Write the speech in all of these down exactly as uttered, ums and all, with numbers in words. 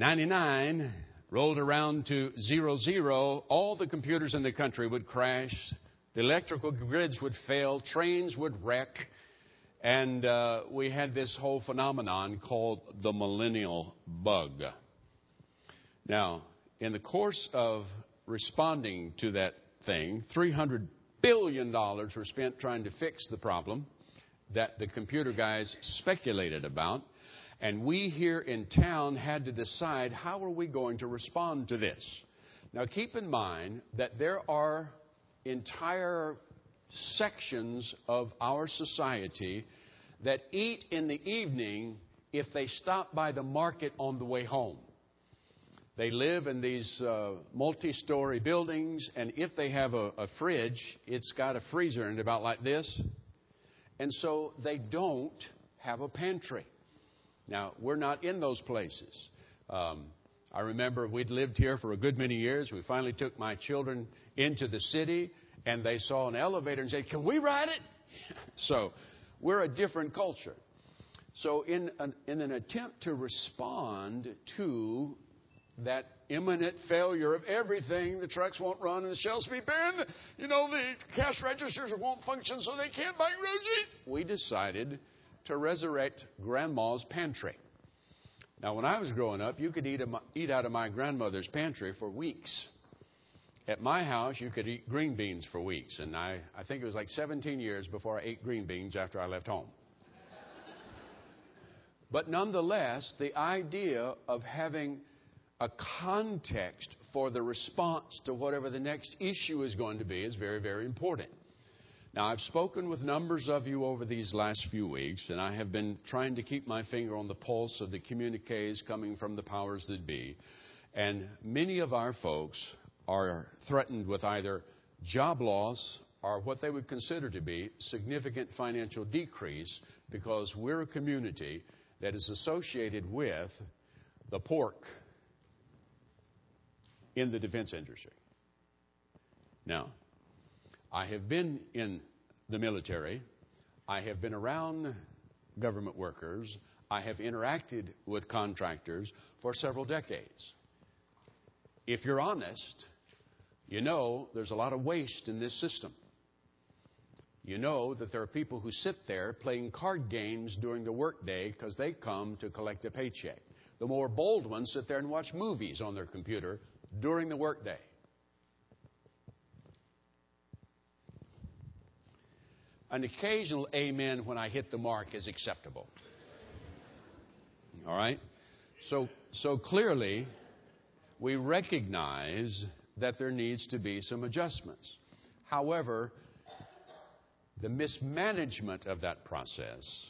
ninety-nine rolled around to zero, zero, all the computers in the country would crash, the electrical grids would fail, trains would wreck, and uh, we had this whole phenomenon called the millennial bug. Now, in the course of responding to that thing, three hundred billion dollars were spent trying to fix the problem that the computer guys speculated about. And we here in town had to decide, how are we going to respond to this? Now, keep in mind that there are entire sections of our society that eat in the evening if they stop by the market on the way home. They live in these uh, multi-story buildings, and if they have a, a fridge, it's got a freezer in it about like this. And so they don't have a pantry. Now, we're not in those places. Um, I remember we'd lived here for a good many years. We finally took my children into the city, and they saw an elevator and said, "Can we ride it?" So we're a different culture. So in an, in an attempt to respond to that imminent failure of everything, the trucks won't run and the shelves be bare, and the, you know, the cash registers won't function so they can't buy groceries, we decided to resurrect Grandma's pantry. Now, when I was growing up, you could eat, a, eat out of my grandmother's pantry for weeks. At my house, you could eat green beans for weeks. And I, I think it was like seventeen years before I ate green beans after I left home. But nonetheless, the idea of having a context for the response to whatever the next issue is going to be is very, very important. Now, I've spoken with numbers of you over these last few weeks, and I have been trying to keep my finger on the pulse of the communiques coming from the powers that be. And many of our folks are threatened with either job loss or what they would consider to be significant financial decrease, because we're a community that is associated with the pork in the defense industry. Now, I have been in the military. I have been around government workers. I have interacted with contractors for several decades. If you're honest, you know there's a lot of waste in this system. You know that there are people who sit there playing card games during the workday because they come to collect a paycheck. The more bold ones sit there and watch movies on their computer during the workday. An occasional amen when I hit the mark is acceptable. All right? So, so clearly, we recognize that there needs to be some adjustments. However, the mismanagement of that process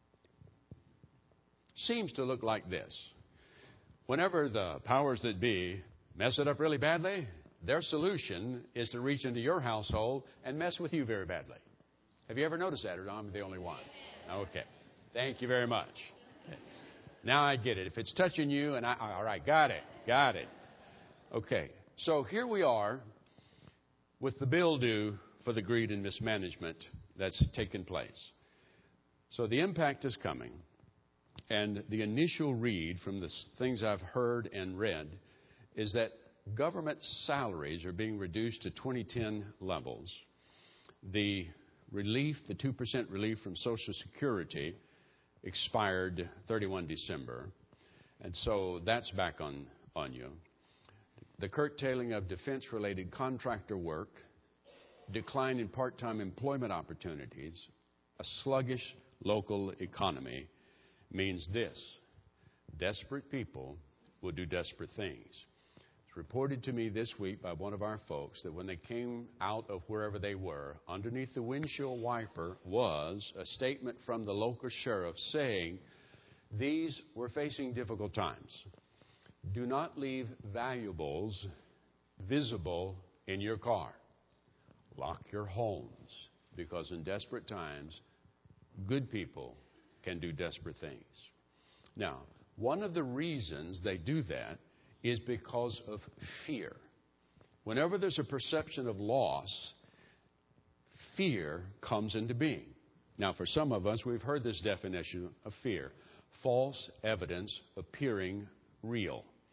seems to look like this. Whenever the powers that be mess it up really badly, their solution is to reach into your household and mess with you very badly. Have you ever noticed that, or am I the only one? Okay. Thank you very much. Okay. Now I get it. If it's touching you, and I, all right, got it, got it. Okay. So here we are with the bill due for the greed and mismanagement that's taken place. So the impact is coming, and the initial read from the things I've heard and read is that government salaries are being reduced to twenty ten levels. The relief, the two percent relief from Social Security expired thirty-first of December. And so that's back on, on you. The curtailing of defense-related contractor work, decline in part-time employment opportunities, a sluggish local economy means this: desperate people will do desperate things. It's reported to me this week by one of our folks that when they came out of wherever they were, underneath the windshield wiper was a statement from the local sheriff saying, "These were facing difficult times. Do not leave valuables visible in your car. Lock your homes, because in desperate times, good people can do desperate things." Now, one of the reasons they do that is because of fear. Whenever there's a perception of loss, fear comes into being. Now, for some of us, we've heard this definition of fear: false evidence appearing real.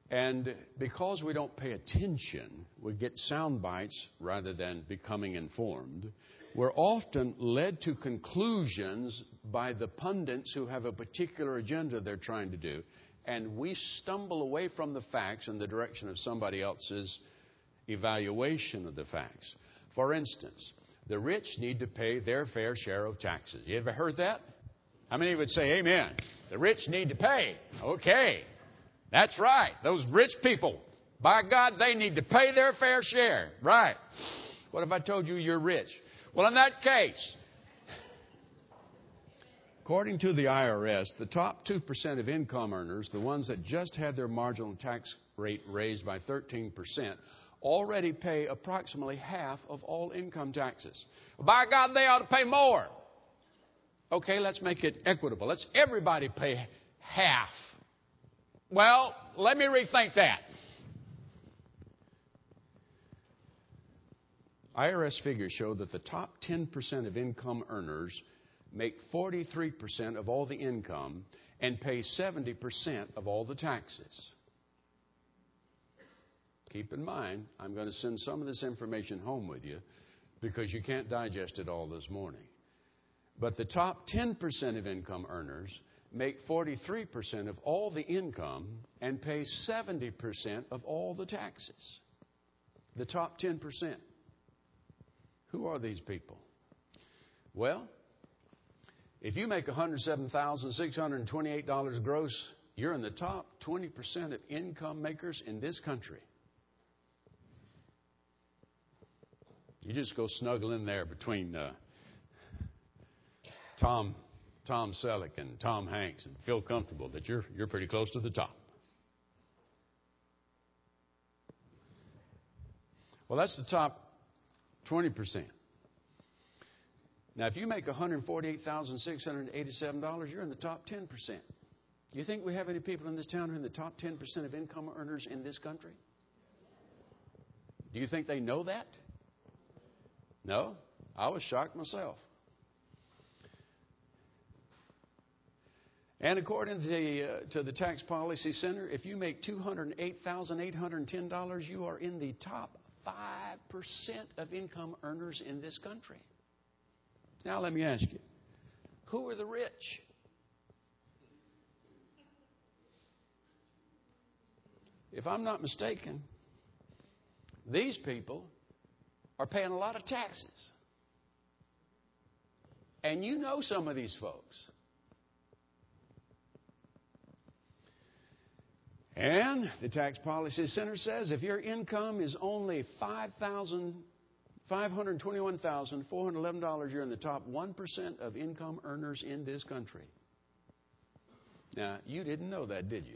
And because we don't pay attention, we get sound bites rather than becoming informed. We're often led to conclusions by the pundits who have a particular agenda they're trying to do. And we stumble away from the facts in the direction of somebody else's evaluation of the facts. For instance, the rich need to pay their fair share of taxes. You ever heard that? How many would say amen? The rich need to pay. Okay. That's right. Those rich people, by God, they need to pay their fair share. Right. What if I told you you're rich? Well, in that case, according to the I R S, the top two percent of income earners, the ones that just had their marginal tax rate raised by thirteen percent, already pay approximately half of all income taxes. By God, they ought to pay more. Okay, let's make it equitable. Let's everybody pay half. Well, let me rethink that. I R S figures show that the top ten percent of income earners make forty-three percent of all the income and pay seventy percent of all the taxes. Keep in mind, I'm going to send some of this information home with you because you can't digest it all this morning. But the top ten percent of income earners make forty-three percent of all the income and pay seventy percent of all the taxes. The top ten percent. Who are these people? Well, if you make one hundred seven thousand six hundred twenty-eight dollars gross, you're in the top twenty percent of income makers in this country. You just go snuggle in there between uh, Tom Tom Selleck and Tom Hanks and feel comfortable that you're you're pretty close to the top. Well, that's the top twenty percent. Now, if you make one hundred forty-eight thousand six hundred eighty-seven dollars, you're in the top ten percent. Do you think we have any people in this town who are in the top ten percent of income earners in this country? Do you think they know that? No? I was shocked myself. And according to the, uh, to the Tax Policy Center, if you make two hundred eight thousand eight hundred ten dollars, you are in the top five percent of income earners in this country. Now let me ask you, who are the rich? If I'm not mistaken, these people are paying a lot of taxes. And you know some of these folks. And the Tax Policy Center says if your income is only five hundred twenty-one thousand four hundred eleven dollars, you're in the top one percent of income earners in this country. Now, you didn't know that, did you?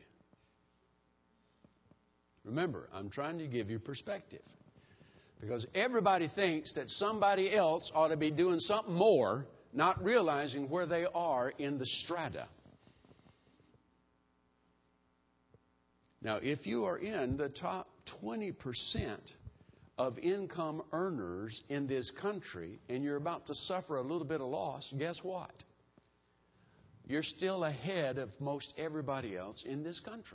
Remember, I'm trying to give you perspective. Because everybody thinks that somebody else ought to be doing something more, not realizing where they are in the strata. Now, if you are in the top twenty percent of income earners in this country and you're about to suffer a little bit of loss, guess what? You're still ahead of most everybody else in this country.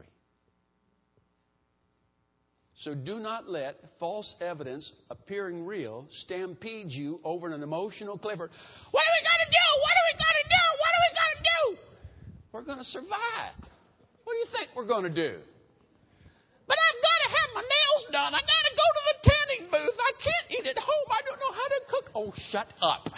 So do not let false evidence appearing real stampede you over an emotional clifford. What are we going to do? What are we going to do? What are we going to do? We're going to survive. What do you think we're going to do? But I've got to have my nails done. I've got to go to the tanning booth. I can't eat at home. I don't know how to cook. Oh, shut up.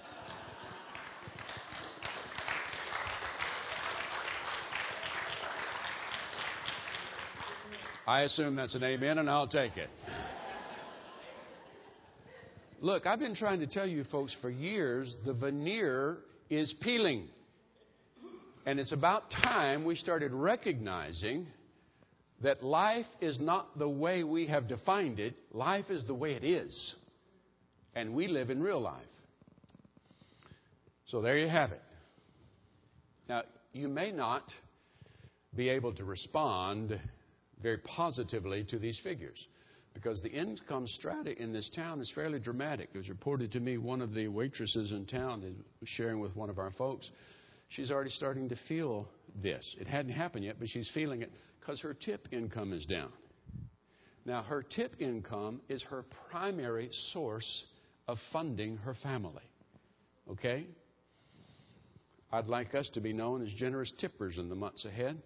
I assume that's an amen, and I'll take it. Look, I've been trying to tell you folks for years, the veneer is peeling. And it's about time we started recognizing that life is not the way we have defined it. Life is the way it is. And we live in real life. So there you have it. Now, you may not be able to respond very positively to these figures because the income strata in this town is fairly dramatic. It was reported to me, one of the waitresses in town was sharing with one of our folks, she's already starting to feel this. It hadn't happened yet, but she's feeling it because her tip income is down. Now, her tip income is her primary source of funding her family. Okay? I'd like us to be known as generous tippers in the months ahead.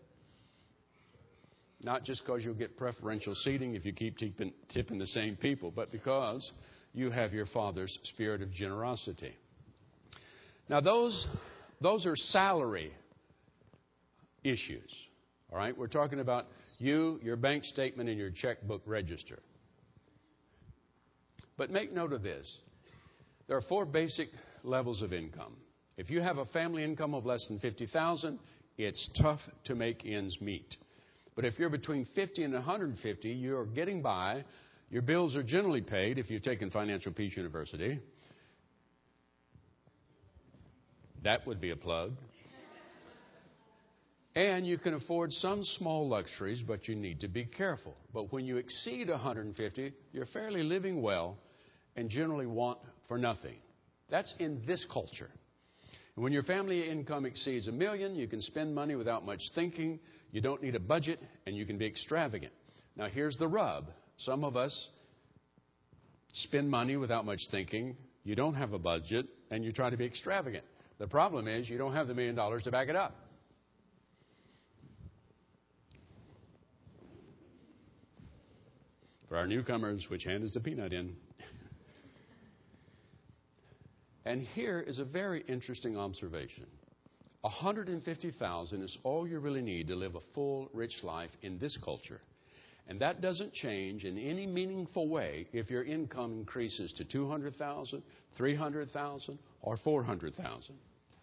Not just because you'll get preferential seating if you keep tipping, tipping the same people, but because you have your Father's spirit of generosity. Now, those, those are salary issues. All right? We're talking about you, your bank statement, and your checkbook register. But make note of this. There are four basic levels of income. If you have a family income of less than fifty thousand dollars, it's tough to make ends meet. But if you're between fifty and one hundred fifty, you're getting by. Your bills are generally paid if you've taken Financial Peace University. That would be a plug. And you can afford some small luxuries, but you need to be careful. But when you exceed one hundred fifty, you're fairly living well and generally want for nothing. That's in this culture. And when your family income exceeds a million, you can spend money without much thinking. You don't need a budget, and you can be extravagant. Now, here's the rub. Some of us spend money without much thinking. You don't have a budget, and you try to be extravagant. The problem is you don't have the million dollars to back it up. For our newcomers, which hand is the peanut in? And here is a very interesting observation. one hundred fifty thousand dollars is all you really need to live a full, rich life in this culture. And that doesn't change in any meaningful way if your income increases to two hundred thousand dollars, three hundred thousand dollars, or four hundred thousand dollars.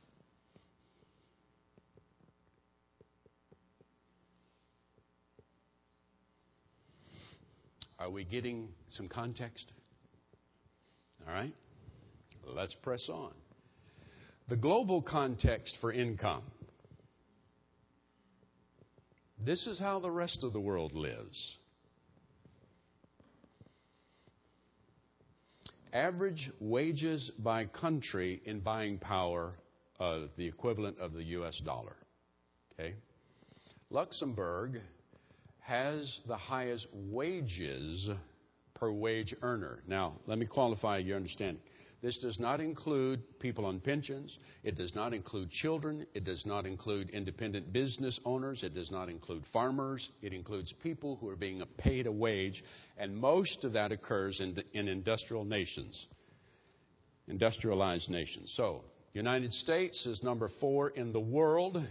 Are we getting some context? All right. Let's press on. The global context for income. This is how the rest of the world lives. Average wages by country in buying power, uh, the equivalent of the U S dollar. Okay? Luxembourg has the highest wages per wage earner. Now, let me qualify your understanding. This does not include people on pensions. It does not include children. It does not include independent business owners. It does not include farmers. It includes people who are being paid a wage. And most of that occurs in, the, in industrial nations, industrialized nations. So, United States is number four in the world.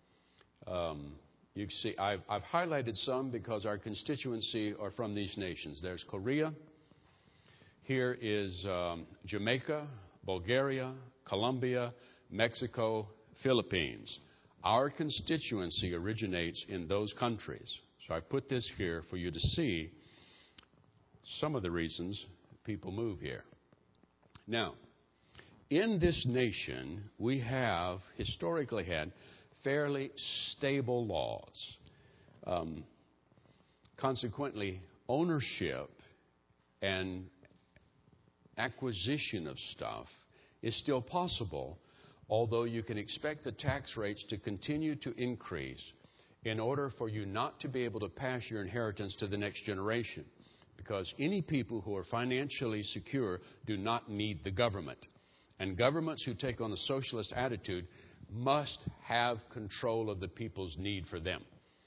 Um, you see, I've, I've highlighted some because our constituency are from these nations. There's Korea. Here is um, Jamaica, Bulgaria, Colombia, Mexico, Philippines. Our constituency originates in those countries. So I put this here for you to see some of the reasons people move here. Now, in this nation, we have historically had fairly stable laws. Um, consequently, ownership and acquisition of stuff is still possible, although you can expect the tax rates to continue to increase in order for you not to be able to pass your inheritance to the next generation. Because any people who are financially secure do not need the government. And governments who take on a socialist attitude must have control of the people's need for them.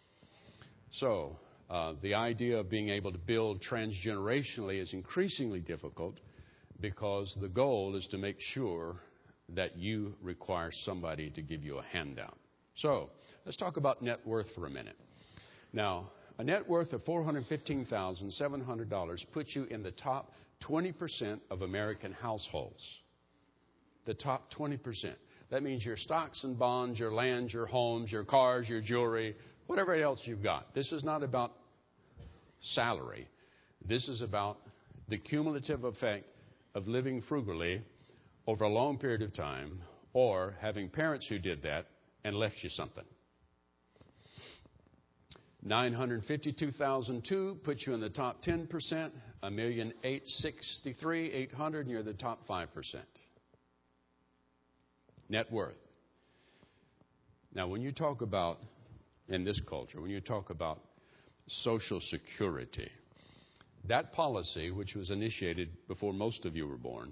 So, uh, the idea of being able to build transgenerationally is increasingly difficult, because the goal is to make sure that you require somebody to give you a handout. So, let's talk about net worth for a minute. Now, a net worth of four hundred fifteen thousand seven hundred dollars puts you in the top twenty percent of American households. The top twenty percent. That means your stocks and bonds, your lands, your homes, your cars, your jewelry, whatever else you've got. This is not about salary. This is about the cumulative effect of living frugally over a long period of time, or having parents who did that and left you something. nine hundred fifty-two thousand two puts you in the top ten percent. one million eight hundred sixty-three thousand eight hundred, and you're the top five percent. Net worth. Now, when you talk about, in this culture, when you talk about Social Security, that policy, which was initiated before most of you were born,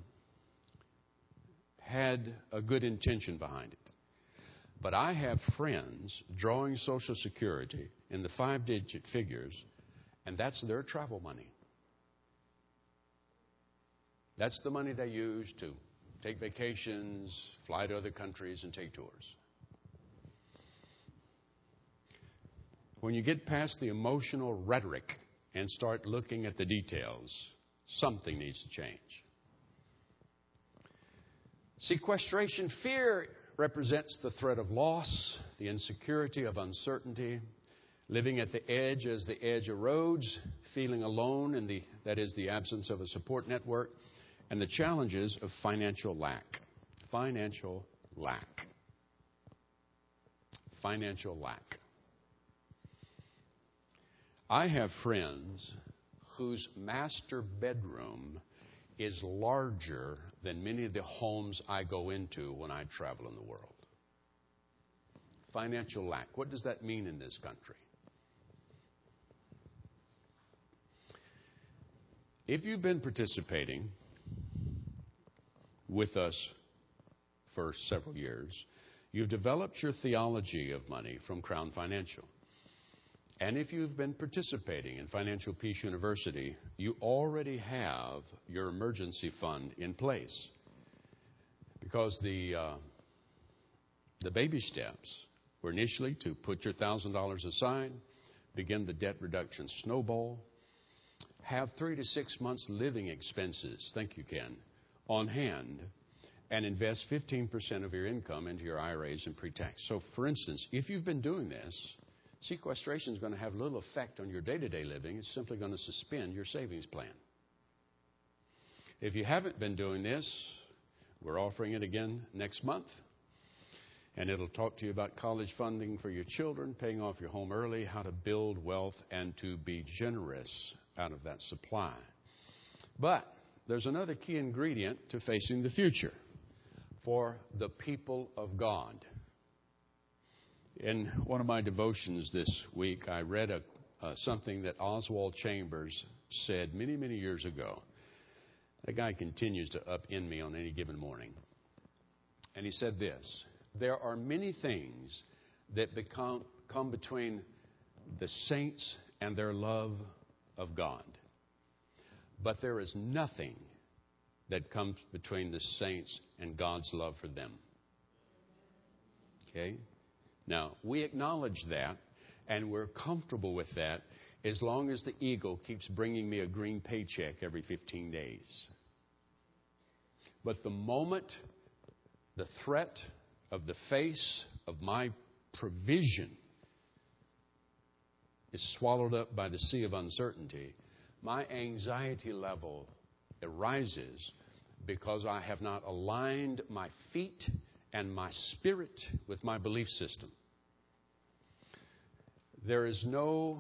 had a good intention behind it. But I have friends drawing Social Security in the five-digit figures, and that's their travel money. That's the money they use to take vacations, fly to other countries, and take tours. When you get past the emotional rhetoric and start looking at the details, something needs to change. Sequestration fear represents the threat of loss, the insecurity of uncertainty, living at the edge as the edge erodes, feeling alone in the, that is, the absence of a support network, and the challenges of financial lack. Financial lack. Financial lack. I have friends whose master bedroom is larger than many of the homes I go into when I travel in the world. Financial lack. What does that mean in this country? If you've been participating with us for several years, you've developed your theology of money from Crown Financial. And if you've been participating in Financial Peace University, you already have your emergency fund in place. Because the, uh, the baby steps were initially to put your one thousand dollars aside, begin the debt reduction snowball, have three to six months living expenses, thank you, Ken, on hand, and invest fifteen percent of your income into your I R As and pre-tax. So, for instance, if you've been doing this, sequestration is going to have little effect on your day-to-day living. It's simply going to suspend your savings plan. If you haven't been doing this, we're offering it again next month. And it'll talk to you about college funding for your children, paying off your home early, how to build wealth, and to be generous out of that supply. But there's another key ingredient to facing the future for the people of God. In one of my devotions this week, I read a, uh, something that Oswald Chambers said many, many years ago. That guy continues to upend me on any given morning. And he said this: there are many things that become come between the saints and their love of God. But there is nothing that comes between the saints and God's love for them. Okay? Now, we acknowledge that, and we're comfortable with that as long as the eagle keeps bringing me a green paycheck every fifteen days. But the moment the threat of the face of my provision is swallowed up by the sea of uncertainty, my anxiety level arises because I have not aligned my feet and my spirit with my belief system. There is no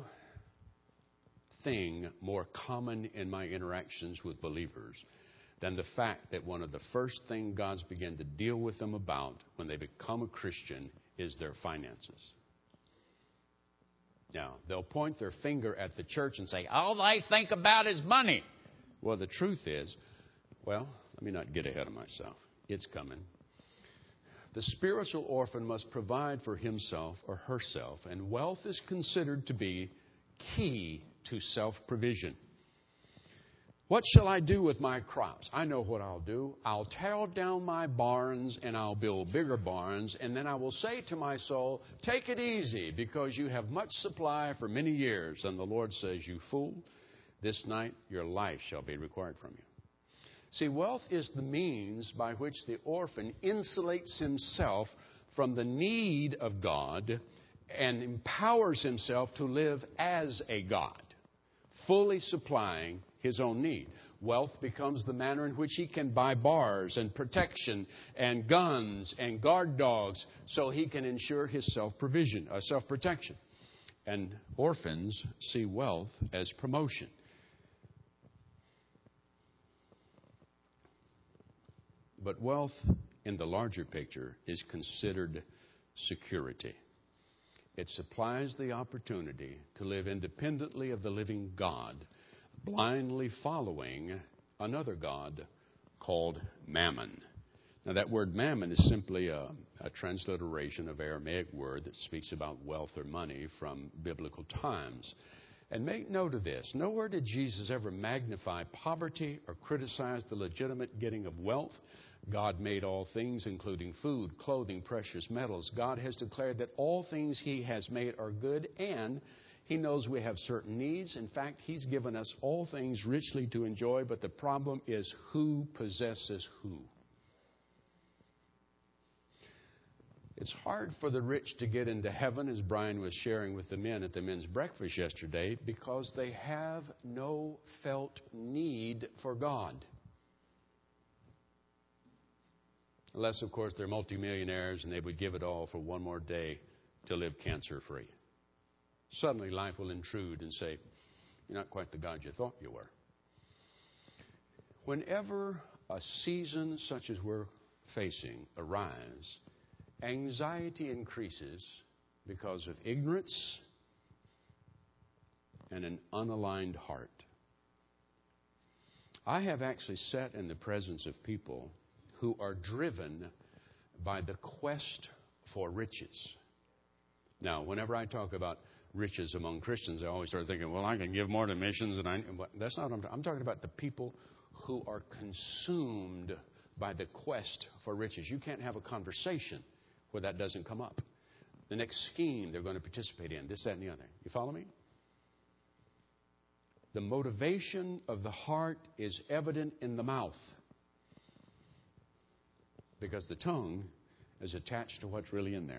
thing more common in my interactions with believers than the fact that one of the first things God's begun to deal with them about when they become a Christian is their finances. Now, they'll point their finger at the church and say, all they think about is money. Well, the truth is, well, let me not get ahead of myself. It's coming. The spiritual orphan must provide for himself or herself, and wealth is considered to be key to self-provision. What shall I do with my crops? I know what I'll do. I'll tear down my barns and I'll build bigger barns, and then I will say to my soul, take it easy because you have much supply for many years. And the Lord says, you fool, this night your life shall be required from you. See, wealth is the means by which the orphan insulates himself from the need of God and empowers himself to live as a God, fully supplying his own need. Wealth becomes the manner in which he can buy bars and protection and guns and guard dogs so he can ensure his self-provision, uh, self-protection. And orphans see wealth as promotion. But wealth in the larger picture is considered security. It supplies the opportunity to live independently of the living God, blindly following another god called Mammon. Now, that word mammon is simply a, a transliteration of Aramaic word that speaks about wealth or money from biblical times. And make note of this. Nowhere did Jesus ever magnify poverty or criticize the legitimate getting of wealth. God made all things, including food, clothing, precious metals. God has declared that all things He has made are good, and He knows we have certain needs. In fact, He's given us all things richly to enjoy, but the problem is who possesses who. It's hard for the rich to get into heaven, as Brian was sharing with the men at the men's breakfast yesterday, because they have no felt need for God. Unless, of course, they're multimillionaires and they would give it all for one more day to live cancer-free. Suddenly life will intrude and say, you're not quite the God you thought you were. Whenever a season such as we're facing arises, anxiety increases because of ignorance and an unaligned heart. I have actually sat in the presence of people who are driven by the quest for riches. Now, whenever I talk about riches among Christians, I always start thinking, well, I can give more to missions. And I, that's not what I'm talking. I'm talking about the people who are consumed by the quest for riches. You can't have a conversation where that doesn't come up. The next scheme they're going to participate in, this, that, and the other. You follow me? The motivation of the heart is evident in the mouth, because the tongue is attached to what's really in there.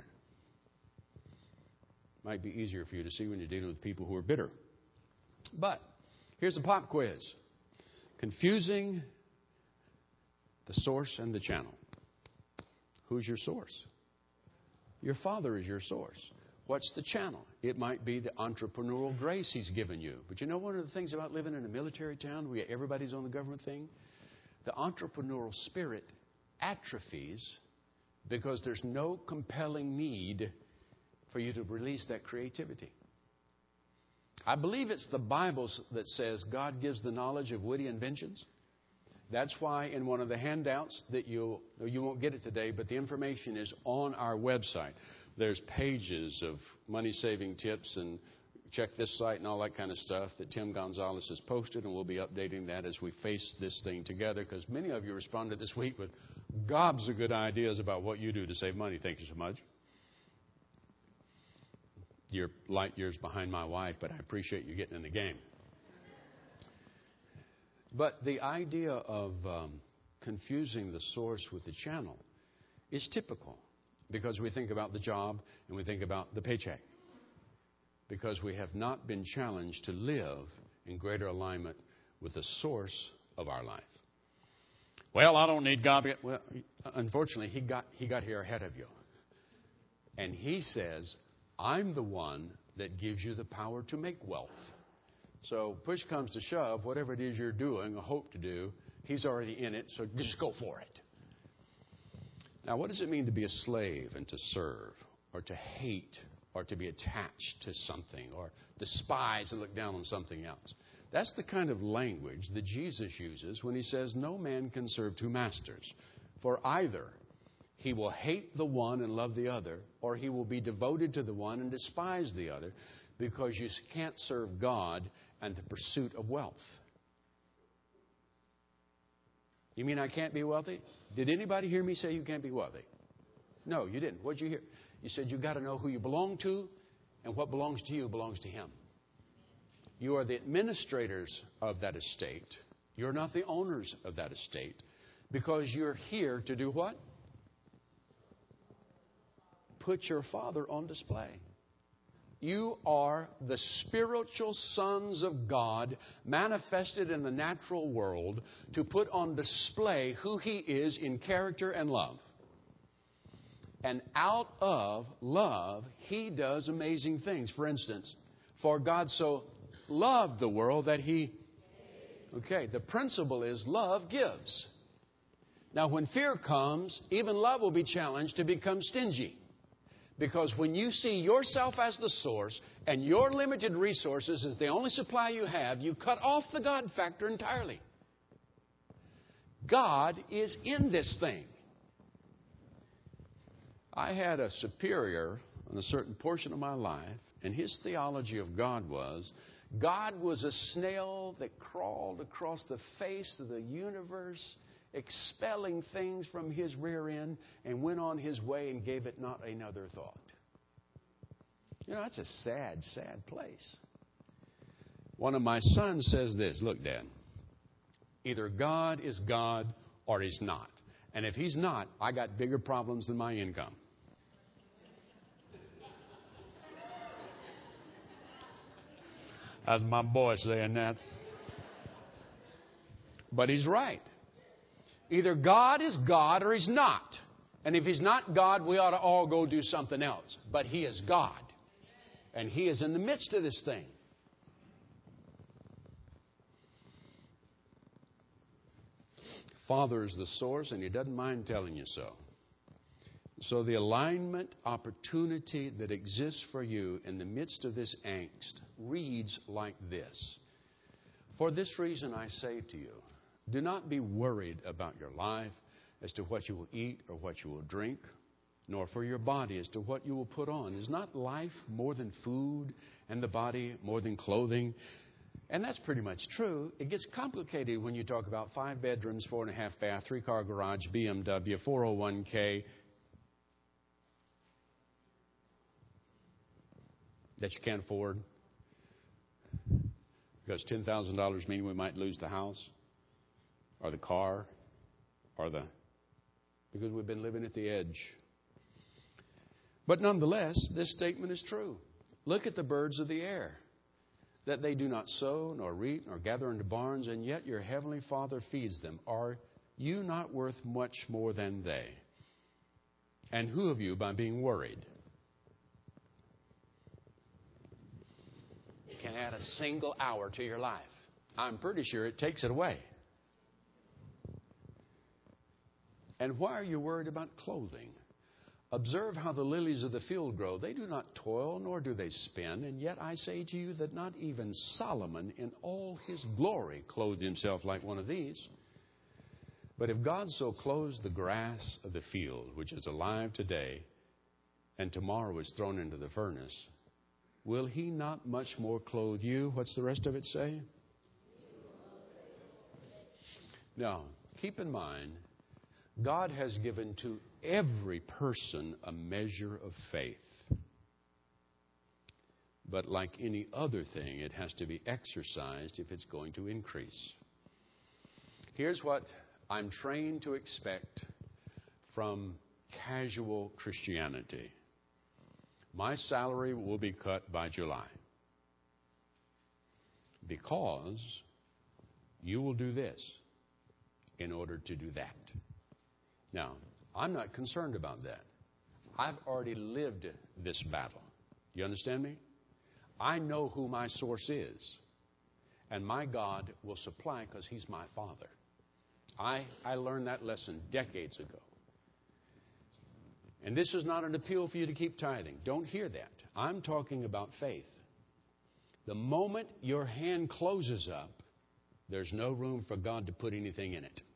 Might be easier for you to see when you're dealing with people who are bitter. But here's a pop quiz. Confusing the source and the channel. Who's your source? Your Father is your source. What's the channel? It might be the entrepreneurial grace He's given you. But you know one of the things about living in a military town where everybody's on the government thing? The entrepreneurial spirit atrophies because there's no compelling need for you to release that creativity. I believe it's the Bible that says God gives the knowledge of witty inventions. That's why in one of the handouts that you'll, you won't get it today, but the information is on our website. There's pages of money-saving tips and check this site and all that kind of stuff that Tim Gonzalez has posted, and we'll be updating that as we face this thing together, because many of you responded this week with gobs of good ideas about what you do to save money. Thank you so much. You're light years behind my wife, but I appreciate you getting in the game. But the idea of um, confusing the source with the channel is typical, because we think about the job and we think about the paycheck, because we have not been challenged to live in greater alignment with the source of our life. Well, I don't need God. Well, unfortunately, he got, he got here ahead of you. And He says, I'm the one that gives you the power to make wealth. So push comes to shove, whatever it is you're doing or hope to do, He's already in it, so just go for it. Now, what does it mean to be a slave and to serve, or to hate, or to be attached to something, or despise and look down on something else? That's the kind of language that Jesus uses when He says no man can serve two masters. For either he will hate the one and love the other, or he will be devoted to the one and despise the other, because you can't serve God and the pursuit of wealth. You mean I can't be wealthy? Did anybody hear me say you can't be wealthy? No, you didn't. What did you hear? You said you've got to know who you belong to, and what belongs to you belongs to Him. You are the administrators of that estate. You're not the owners of that estate, because you're here to do what? Put your Father on display. You are the spiritual sons of God manifested in the natural world to put on display who He is in character and love. And out of love, He does amazing things. For instance, for God so loved the world that He... Okay, the principle is love gives. Now, when fear comes, even love will be challenged to become stingy. Because when you see yourself as the source and your limited resources as the only supply you have, you cut off the God factor entirely. God is in this thing. I had a superior on a certain portion of my life, and his theology of God was, God was a snail that crawled across the face of the universe, expelling things from his rear end, and went on his way and gave it not another thought. You know, that's a sad, sad place. One of my sons says this, look, Dad, either God is God or He's not. And if He's not, I got bigger problems than my income. That's my boy saying that. But he's right. Either God is God or He's not. And if He's not God, we ought to all go do something else. But He is God. And He is in the midst of this thing. Father is the source, and He doesn't mind telling you so. So the alignment opportunity that exists for you in the midst of this angst reads like this. For this reason I say to you, do not be worried about your life as to what you will eat or what you will drink, nor for your body as to what you will put on. Is not life more than food and the body more than clothing? And that's pretty much true. It gets complicated when you talk about five bedrooms, four and a half bath, three car garage, B M W, four oh one k, that you can't afford. Because ten thousand dollars means we might lose the house or the car or the... because we've been living at the edge. But nonetheless, this statement is true. Look at the birds of the air, that they do not sow, nor reap, nor gather into barns, and yet your heavenly Father feeds them. Are you not worth much more than they? And who of you, by being worried, can add a single hour to your life? I'm pretty sure it takes it away. And why are you worried about clothing? Observe how the lilies of the field grow. They do not toil, nor do they spin. And yet I say to you that not even Solomon in all his glory clothed himself like one of these. But if God so clothes the grass of the field, which is alive today, and tomorrow is thrown into the furnace, will He not much more clothe you? What's the rest of it say? Now, keep in mind, God has given to every person a measure of faith. But like any other thing, it has to be exercised if it's going to increase. Here's what I'm trained to expect from casual Christianity. My salary will be cut by July because you will do this in order to do that. Now, I'm not concerned about that. I've already lived this battle. Do you understand me? I know who my source is. And my God will supply because He's my Father. I, I learned that lesson decades ago. And this is not an appeal for you to keep tithing. Don't hear that. I'm talking about faith. The moment your hand closes up, there's no room for God to put anything in it.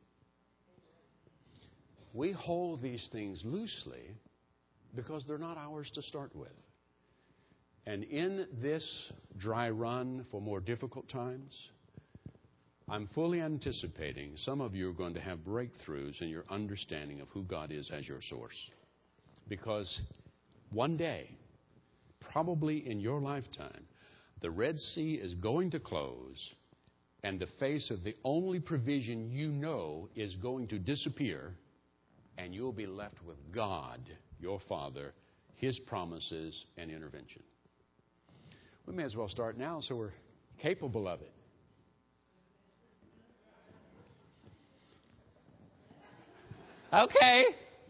We hold these things loosely because they're not ours to start with. And in this dry run for more difficult times, I'm fully anticipating some of you are going to have breakthroughs in your understanding of who God is as your source. Because one day, probably in your lifetime, the Red Sea is going to close and the face of the only provision you know is going to disappear, and you'll be left with God, your Father, His promises and intervention. We may as well start now so we're capable of it. Okay.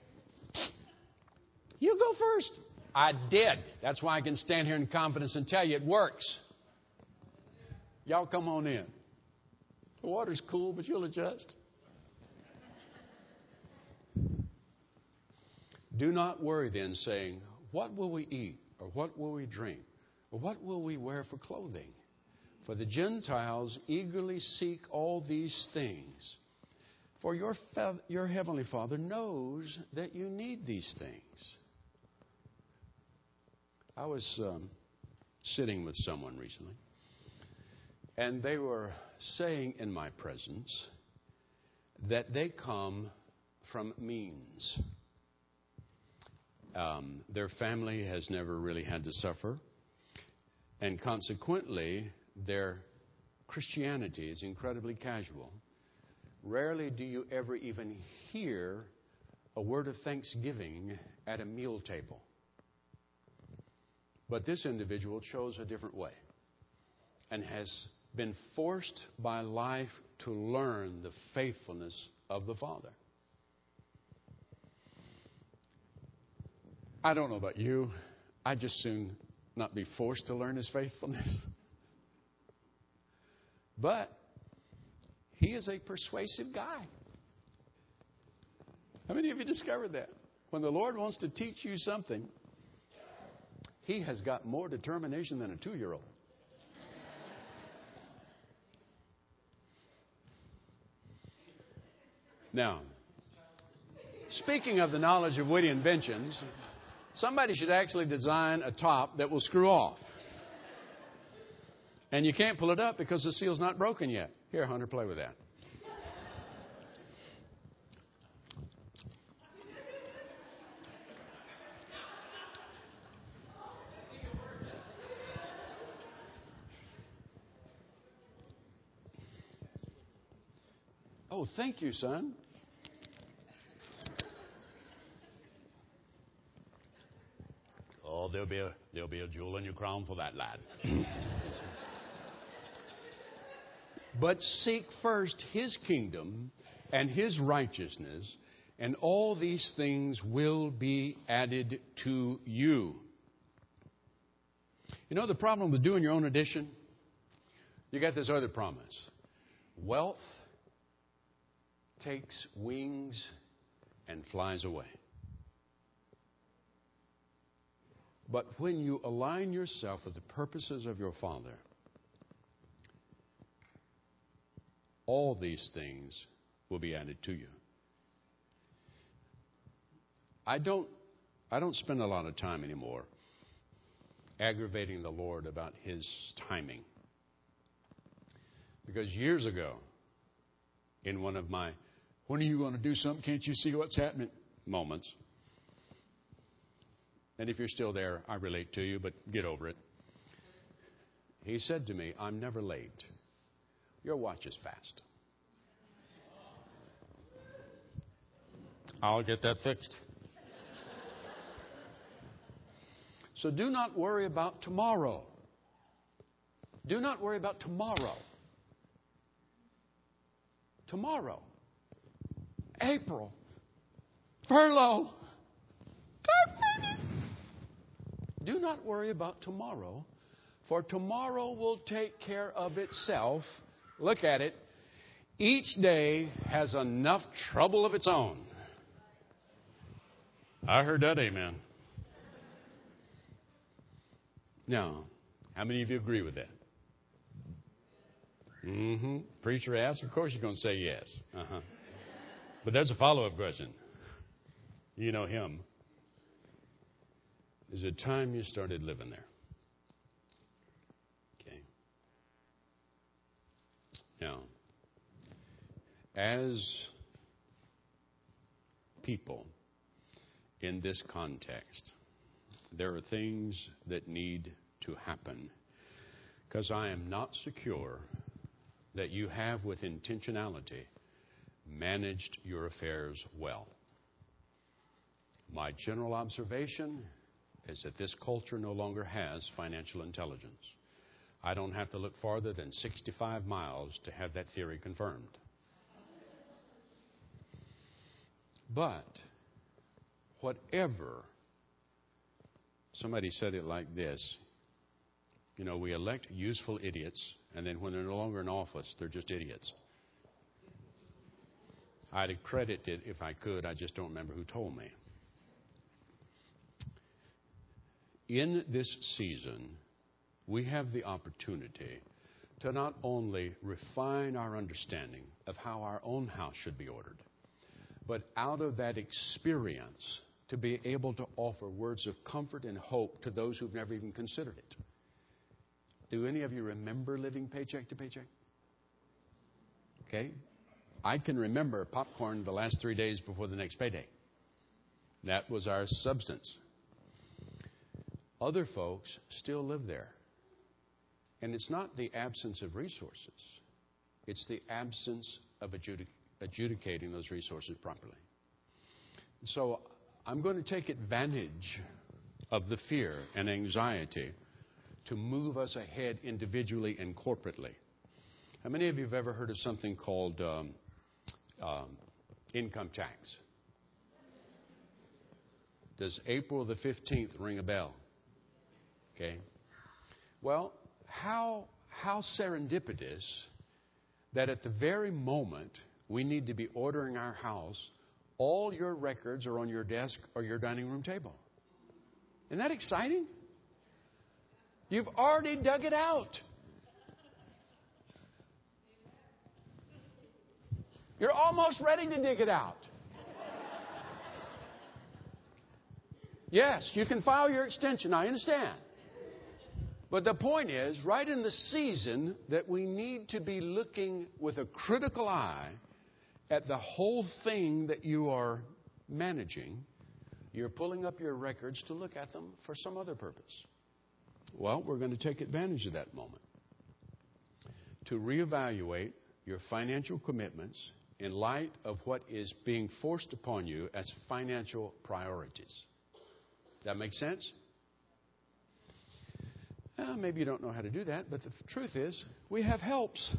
You go first. I did. That's why I can stand here in confidence and tell you it works. Y'all come on in. The water's cool, but you'll adjust. Do not worry then, saying, what will we eat? Or what will we drink? Or what will we wear for clothing? For the Gentiles eagerly seek all these things. For your, fa- your heavenly Father knows that you need these things. I was um, sitting with someone recently, and they were saying in my presence that they come from means. Um, their family has never really had to suffer, and consequently, their Christianity is incredibly casual. Rarely do you ever even hear a word of thanksgiving at a meal table. But this individual chose a different way and has been forced by life to learn the faithfulness of the Father. I don't know about you. I'd just soon not be forced to learn His faithfulness. But He is a persuasive guy. How many of you discovered that? When the Lord wants to teach you something, He has got more determination than a two-year-old. Now, speaking of the knowledge of witty inventions, somebody should actually design a top that will screw off. And you can't pull it up because the seal's not broken yet. Here, Hunter, play with that. Oh, thank you, son. Oh, there'll be a there'll be a jewel in your crown for that, lad. But seek first His kingdom and His righteousness, and all these things will be added to you. You know the problem with doing your own addition? You got this other promise. Wealth takes wings and flies away. But when you align yourself with the purposes of your Father, all these things will be added to you. I don't, I don't spend a lot of time anymore aggravating the Lord about His timing. Because years ago, in one of my, when are you going to do something? Can't you see what's happening? Moments. And if you're still there, I relate to you, but get over it. He said to me, I'm never late. Your watch is fast. I'll get that fixed. So do not worry about tomorrow. Do not worry about tomorrow. Tomorrow. April. Furlough. Do not worry about tomorrow, for tomorrow will take care of itself. Look at it. Each day has enough trouble of its own. I heard that, amen. Now, how many of you agree with that? Mm-hmm. Preacher asks, of course you're going to say yes. Uh-huh. But there's a follow-up question. You know him. Is it time you started living there? Okay. Now, as people in this context, there are things that need to happen because I am not secure that you have, with intentionality, managed your affairs well. My general observation is that this culture no longer has financial intelligence. I don't have to look farther than sixty-five miles to have that theory confirmed. But whatever, somebody said it like this, you know, we elect useful idiots, and then when they're no longer in office, they're just idiots. I'd credit it if I could, I just don't remember who told me. in this season, we have the opportunity to not only refine our understanding of how our own house should be ordered, but out of that experience to be able to offer words of comfort and hope to those who've never even considered it. Do any of you remember living paycheck to paycheck? Okay. I can remember popcorn the last three days before the next payday. That was our substance. Other folks still live there. And it's not the absence of resources. It's the absence of adjudic- adjudicating those resources properly. So I'm going to take advantage of the fear and anxiety to move us ahead individually and corporately. How many of you have ever heard of something called um, um, income tax? Does April the fifteenth ring a bell? Okay. Well, how how serendipitous that at the very moment we need to be ordering our house, all your records are on your desk or your dining room table. Isn't that exciting? You've already dug it out. You're almost ready to dig it out. Yes, you can file your extension. I understand. But the point is, right in the season that we need to be looking with a critical eye at the whole thing that you are managing, you're pulling up your records to look at them for some other purpose. Well, we're going to take advantage of that moment to reevaluate your financial commitments in light of what is being forced upon you as financial priorities. Does that make sense? Well, maybe you don't know how to do that, but the truth is, we have helps.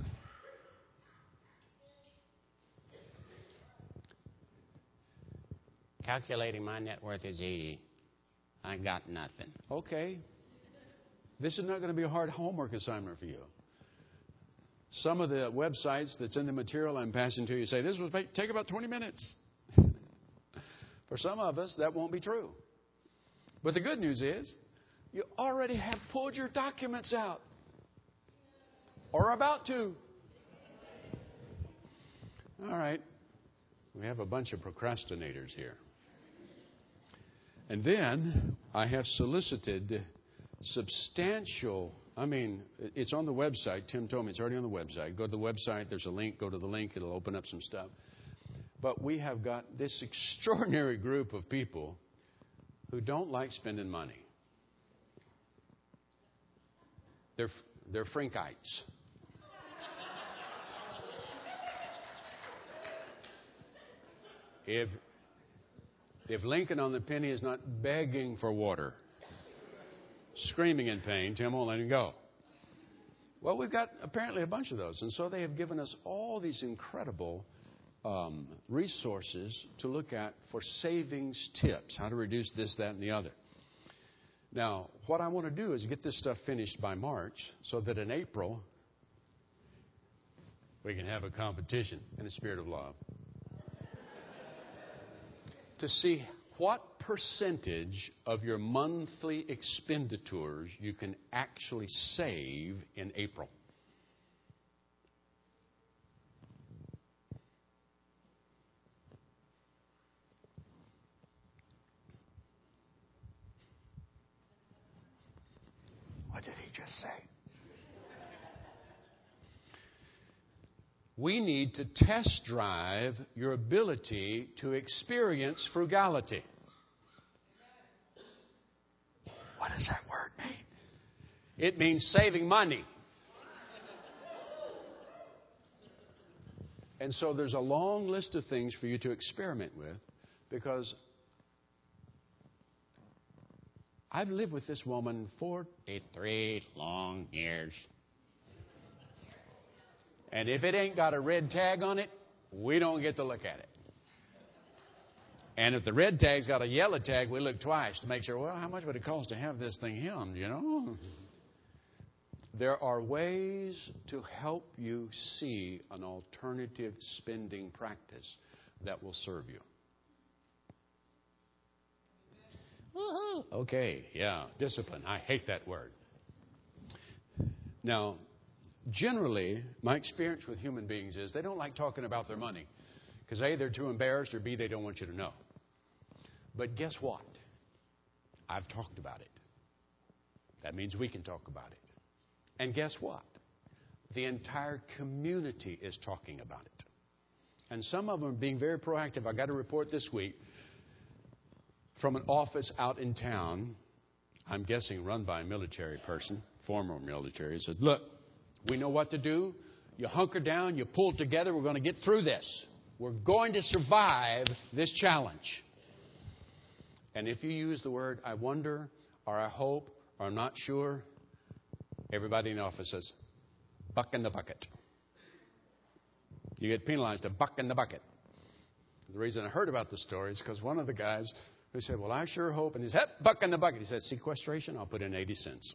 Calculating my net worth is eighty. I got nothing. Okay. This is not going to be a hard homework assignment for you. Some of the websites that's in the material I'm passing to you say this will take about twenty minutes. For some of us, that won't be true. But the good news is, you already have pulled your documents out. Or are about to. All right. We have a bunch of procrastinators here. And then I have solicited substantial, I mean, it's on the website. Tim told me it's already on the website. Go to the website. There's a link. Go to the link. It'll open up some stuff. But we have got this extraordinary group of people who don't like spending money. They're, they're Frankites. If, if Lincoln on the penny is not begging for water, screaming in pain, Tim won't let him go. Well, we've got apparently a bunch of those. And so they have given us all these incredible um, resources to look at for savings tips, how to reduce this, that, and the other. Now, what I want to do is get this stuff finished by March so that in April we can have a competition in the spirit of love to see what percentage of your monthly expenditures you can actually save in April. What did he just say? We need to test drive your ability to experience frugality. What does that word mean? It means saving money. And so there's a long list of things for you to experiment with, because I've lived with this woman forty-three long years. And if it ain't got a red tag on it, we don't get to look at it. And if the red tag's got a yellow tag, we look twice to make sure, well, how much would it cost to have this thing hemmed, you know? There are ways to help you see an alternative spending practice that will serve you. Woo-hoo. Okay, yeah, discipline. I hate that word. Now, generally, my experience with human beings is they don't like talking about their money because A, they're too embarrassed, or B, they don't want you to know. But guess what? I've talked about it. That means we can talk about it. And guess what? The entire community is talking about it. And some of them are being very proactive. I got a report this week from an office out in town, I'm guessing run by a military person, former military. He said, look, we know what to do. You hunker down, you pull together, we're going to get through this. We're going to survive this challenge. And if you use the word, I wonder, or I hope, or I'm not sure, everybody in the office says, buck in the bucket. You get penalized a buck in the bucket. The reason I heard about the story is because one of the guys who said, well, I sure hope, and he said, buck in the bucket. He said, sequestration, I'll put in eighty cents.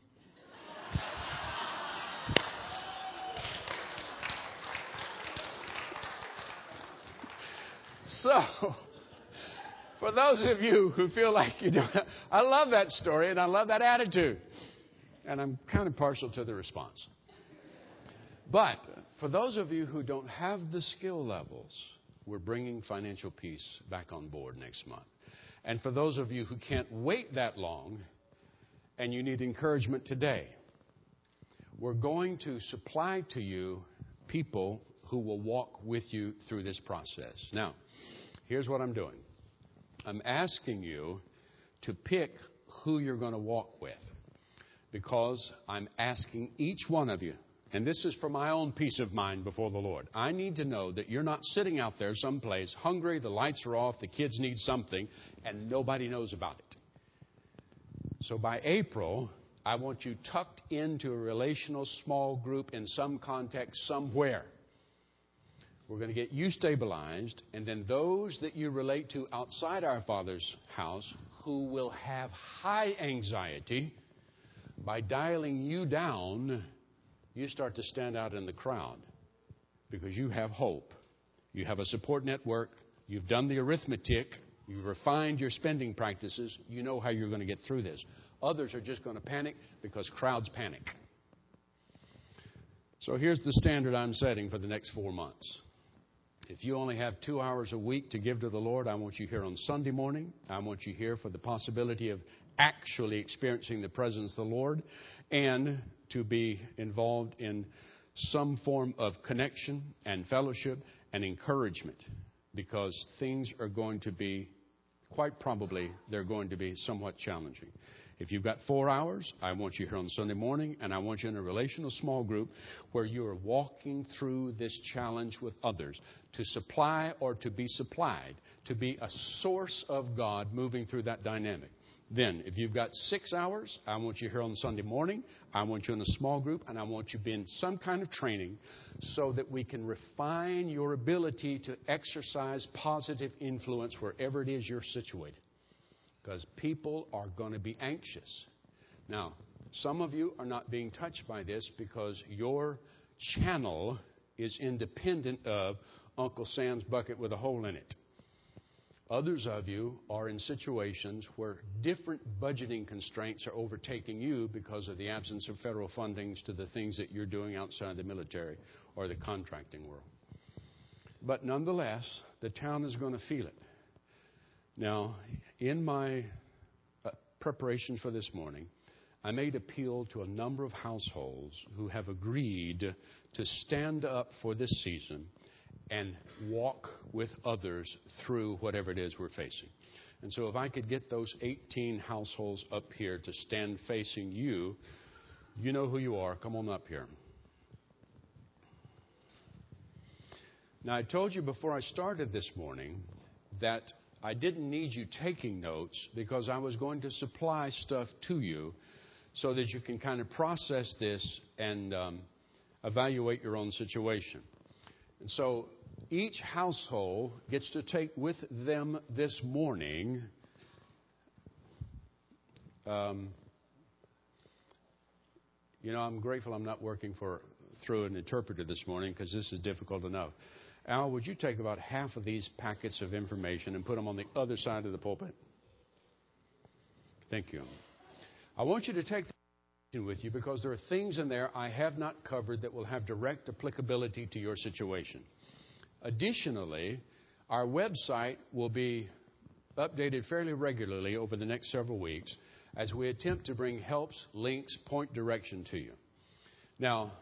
So, for those of you who feel like you don't, I love that story and I love that attitude. And I'm kind of partial to the response. But for those of you who don't have the skill levels, we're bringing financial peace back on board next month. And for those of you who can't wait that long and you need encouragement today, we're going to supply to you people who will walk with you through this process. Now, here's what I'm doing. I'm asking you to pick who you're going to walk with, because I'm asking each one of you, and this is for my own peace of mind before the Lord. I need to know that you're not sitting out there someplace hungry, the lights are off, the kids need something, and nobody knows about it. So by April, I want you tucked into a relational small group in some context somewhere. We're going to get you stabilized, and then those that you relate to outside our Father's house who will have high anxiety, by dialing you down, you start to stand out in the crowd because you have hope. You have a support network. You've done the arithmetic. You've refined your spending practices. You know how you're going to get through this. Others are just going to panic because crowds panic. So here's the standard I'm setting for the next four months. If you only have two hours a week to give to the Lord, I want you here on Sunday morning. I want you here for the possibility of actually experiencing the presence of the Lord and to be involved in some form of connection and fellowship and encouragement, because things are going to be, quite probably, they're going to be somewhat challenging. If you've got four hours, I want you here on Sunday morning, and I want you in a relational small group where you are walking through this challenge with others to supply or to be supplied, to be a source of God moving through that dynamic. Then, if you've got six hours, I want you here on Sunday morning. I want you in a small group, and I want you to be in some kind of training so that we can refine your ability to exercise positive influence wherever it is you're situated. Because people are going to be anxious. Now, some of you are not being touched by this because your channel is independent of Uncle Sam's bucket with a hole in it. Others of you are in situations where different budgeting constraints are overtaking you because of the absence of federal fundings to the things that you're doing outside the military or the contracting world. But nonetheless, the town is going to feel it. Now, in my uh, preparation for this morning, I made appeal to a number of households who have agreed to stand up for this season and walk with others through whatever it is we're facing. And so if I could get those eighteen households up here to stand facing you, you know who you are. Come on up here. Now, I told you before I started this morning that I didn't need you taking notes because I was going to supply stuff to you so that you can kind of process this and um, evaluate your own situation. And so each household gets to take with them this morning um, you know, I'm grateful I'm not working for through an interpreter this morning because this is difficult enough. Al, would you take about half of these packets of information and put them on the other side of the pulpit? Thank you. I want you to take that with you because there are things in there I have not covered that will have direct applicability to your situation. Additionally, our website will be updated fairly regularly over the next several weeks as we attempt to bring helps, links, point direction to you. Now,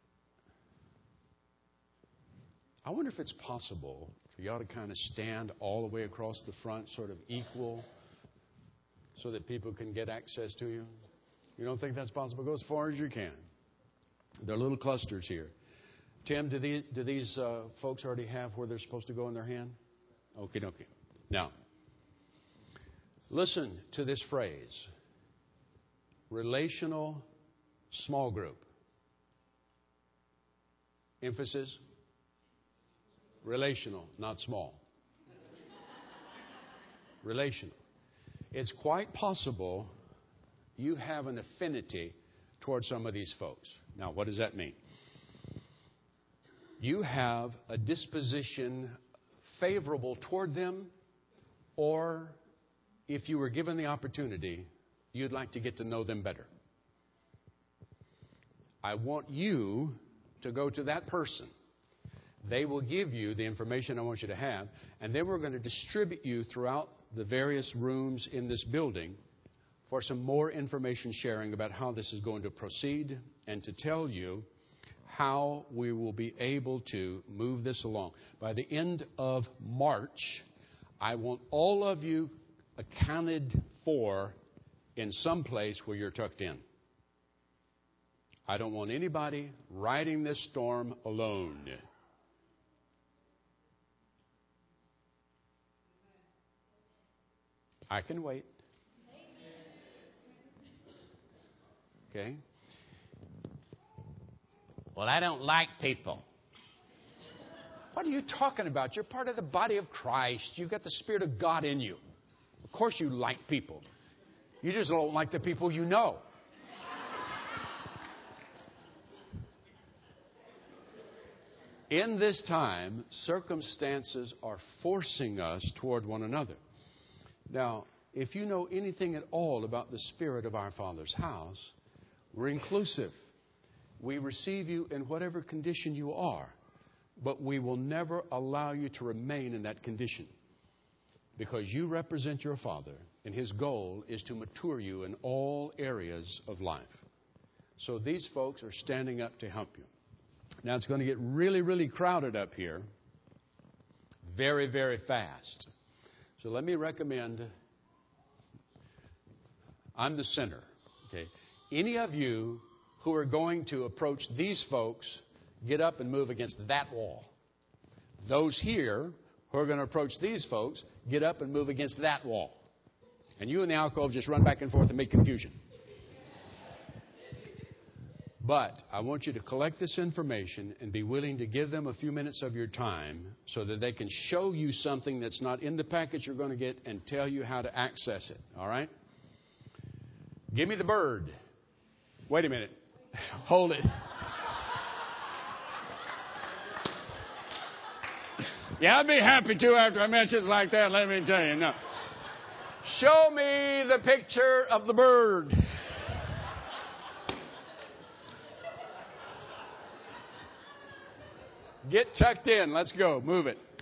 I wonder if it's possible for y'all to kind of stand all the way across the front, sort of equal, so that people can get access to you. You don't think that's possible? Go as far as you can. There are little clusters here. Tim, do these, do these uh, folks already have where they're supposed to go in their hand? Okay, okay. Now, listen to this phrase. Relational small group. Emphasis. Relational, not small. Relational. It's quite possible you have an affinity toward some of these folks. Now, what does that mean? You have a disposition favorable toward them, or if you were given the opportunity, you'd like to get to know them better. I want you to go to that person. They will give you the information I want you to have, and then we're going to distribute you throughout the various rooms in this building for some more information sharing about how this is going to proceed and to tell you how we will be able to move this along. By the end of March, I want all of you accounted for in some place where you're tucked in. I don't want anybody riding this storm alone. I can wait. Okay? Well, I don't like people. What are you talking about? You're part of the body of Christ. You've got the Spirit of God in you. Of course you like people. You just don't like the people you know. In this time, circumstances are forcing us toward one another. Now, if you know anything at all about the spirit of our Father's house, we're inclusive. We receive you in whatever condition you are, but we will never allow you to remain in that condition because you represent your Father, and His goal is to mature you in all areas of life. So these folks are standing up to help you. Now, it's going to get really, really crowded up here very, very fast. So let me recommend, I'm the center. Okay. Any of you who are going to approach these folks, get up and move against that wall. Those here who are going to approach these folks, get up and move against that wall. And you in the alcove just run back and forth and make confusion. But I want you to collect this information and be willing to give them a few minutes of your time so that they can show you something that's not in the package you're going to get and tell you how to access it. All right? Give me the bird. Wait a minute. Hold it. Yeah, I'd be happy to after a message like that, let me tell you. No. Show me the picture of the bird. Get tucked in. Let's go. Move it.